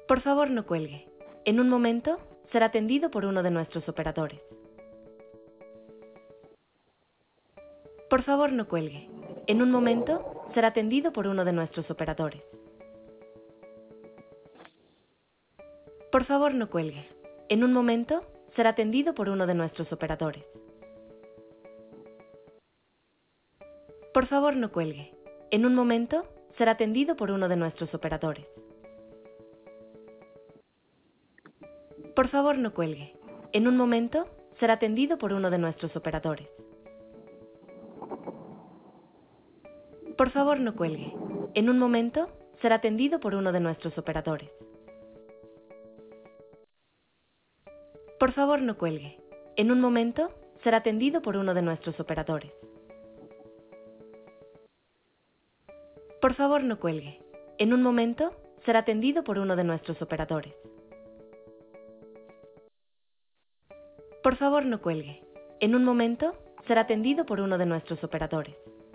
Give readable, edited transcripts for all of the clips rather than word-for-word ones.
Por favor, no cuelgue. En un momento, será atendido por uno de nuestros operadores. Por favor, no cuelgue. En un momento, será atendido por uno de nuestros operadores. Por favor, no cuelgue. En un momento, será atendido por uno de nuestros operadores. Por favor, no cuelgue. En un momento, será atendido por uno de nuestros operadores. Por favor, no cuelgue. En un momento, será atendido por uno de nuestros operadores. Por favor, no cuelgue. En un momento, será atendido por uno de nuestros operadores. Por favor, no cuelgue. En un momento, será atendido por uno de nuestros operadores. Por favor, no cuelgue. En un momento, será atendido por uno de nuestros operadores. Por favor, no cuelgue. En un momento, será atendido por uno de nuestros operadores.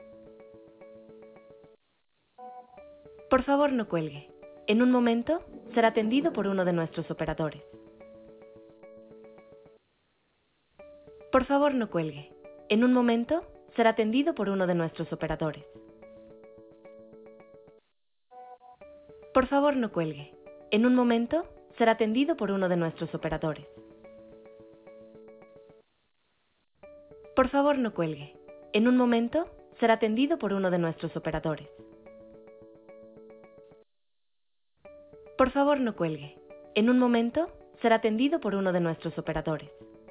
Por favor, no cuelgue. En un momento, será atendido por uno de nuestros operadores. Por favor, no cuelgue. En un momento, será atendido por uno de nuestros operadores. Por favor, no cuelgue. En un momento, será atendido por uno de nuestros operadores. Por favor, no cuelgue. En un momento, será atendido por uno de nuestros operadores. Por favor, no cuelgue. En un momento, será atendido por uno de nuestros operadores.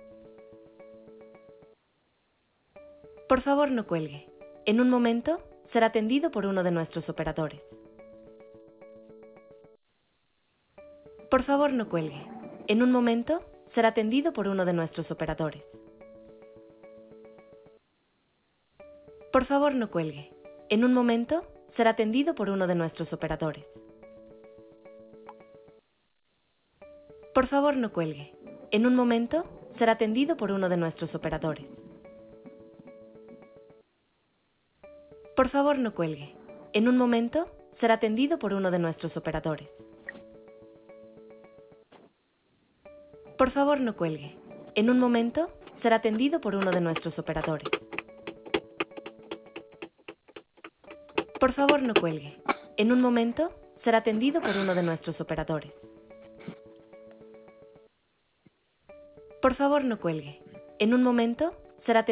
Por favor, no cuelgue. En un momento, será atendido por uno de nuestros operadores. Por favor, no cuelgue. En un momento, será atendido por uno de nuestros operadores. Por favor, no cuelgue. En un momento, será atendido por uno de nuestros operadores. Por favor, no cuelgue. En un momento, será atendido por uno de nuestros operadores. Por favor, no cuelgue. En un momento, será atendido por uno de nuestros operadores. Por favor, no cuelgue. En un momento, será atendido por uno de nuestros operadores. Por favor, no cuelgue. En un momento, será atendido por uno de nuestros operadores. Por favor, no cuelgue. En un momento, será atendido